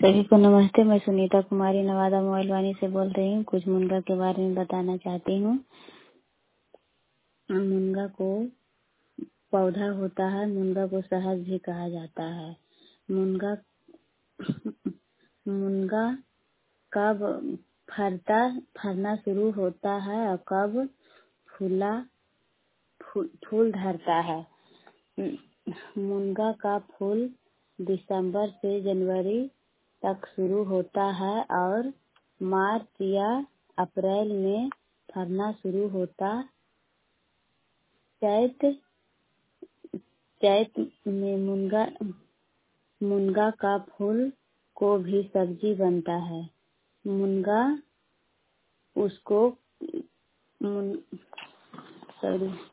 सभी को नमस्ते। मैं सुनीता कुमारी नवादा मोबाइल वाणी से बोल रही हूँ। कुछ मुनगा के बारे में बताना चाहती हूँ। मुनगा को पौधा होता है, मुनगा को सहज भी कहा जाता है। मुनगा मुनगा कब फरना शुरू होता है और कब फूल धरता है। मुनगा का फूल दिसंबर से जनवरी तक शुरू होता है और मार्च या अप्रैल में फरना शुरू होता। चैत में मुनगा का फूल को भी सब्जी बनता है। मुनगा उसको